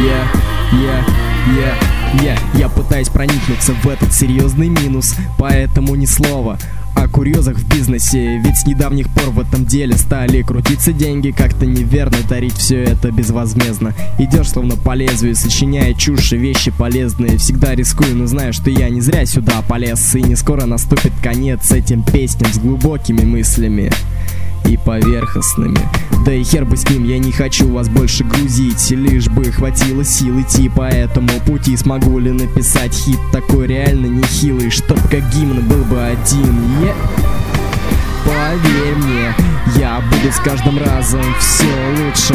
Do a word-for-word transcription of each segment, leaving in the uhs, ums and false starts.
Yeah, yeah, yeah, yeah. Я пытаюсь проникнуться в этот серьезный минус, поэтому ни слова о курьезах в бизнесе. Ведь с недавних пор в этом деле стали крутиться деньги. Как-то неверно дарить все это безвозмездно. Идешь словно по лезвию, сочиняя чушь и вещи полезные. Всегда рискую, но знаю, что я не зря сюда полез. И не скоро наступит конец этим песням с глубокими мыслями и поверхностными. Да и хер бы с ним, я не хочу вас больше грузить. Лишь бы хватило сил идти по этому пути. Смогу ли написать хит такой реально нехилый, чтоб как гимн был бы один? Yeah. Поверь мне, я буду с каждым разом все лучше.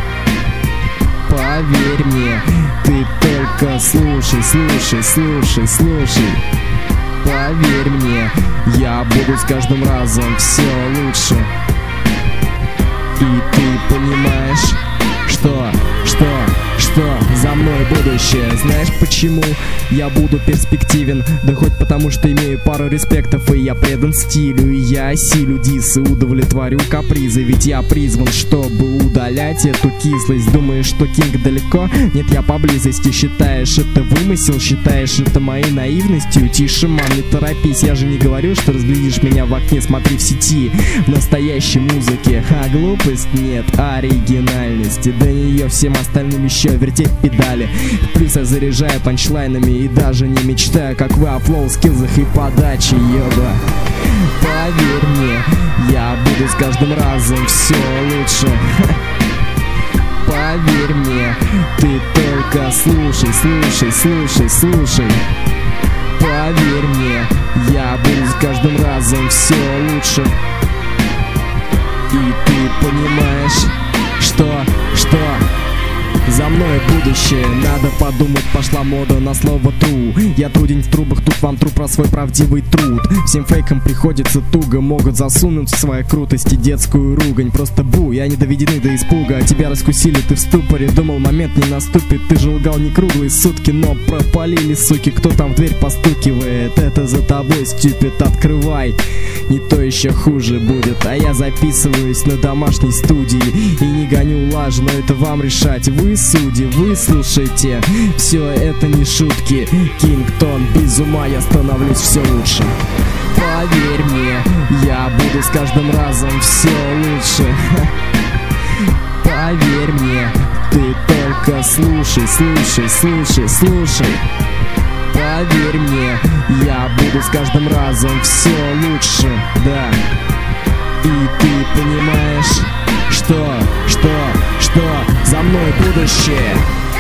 Поверь мне, ты только слушай, слушай, слушай, слушай. Поверь мне, я буду с каждым разом все лучше. И ты понимаешь, что, что, что за мной будущее. Знаешь почему я буду перспективен? Да хоть потому, что имею пару респектов, и я предан стилю. И я осилю дисы, удовлетворю капризы. Ведь я призван, чтобы удалять эту кислость. Думаешь, что Кинг далеко? Нет, я поблизости. Считаешь это вымысел? Считаешь это моей наивностью? Тише, мам, не торопись. Я же не говорю, что разглядишь меня в окне. Смотри в сети, в настоящей музыке. А глупость нет, оригинальности. До нее всем остальным еще вертеть педали. Плюс я заряжаю панчлайнами и даже не мечтаю, как вы, о флоу, скиллзах и подаче, ёба. Поверь мне, я буду с каждым разом все лучше. Поверь мне, ты только слушай, слушай, слушай, слушай. Поверь мне, я буду с каждым разом все лучше. И ты понимаешь, что, что за мной будущее. Надо подумать, пошла мода на слово true. Я трудень в трубах, тут вам тру про свой правдивый труд. Всем фейкам приходится туго, могут засунуть в своей крутости детскую ругань. Просто бу, я не доведены до испуга. Тебя раскусили, ты в ступоре, думал момент не наступит. Ты же лгал не круглые сутки, но пропалили, суки. Кто там в дверь постукивает? Это за тобой, стюпид, открывай. Не то еще хуже будет. А я записываюсь на домашней студии и не гоню лажу, но это вам решать. Вы судьи, вы слушайте, все это не шутки. Кингтон, без ума я становлюсь все лучше. Поверь мне, я буду с каждым разом все лучше. Поверь мне, ты только слушай, слушай, слушай, слушай. Поверь мне, я буду с каждым разом все лучше, да. И ты понимаешь, что, что, что за мной будущее.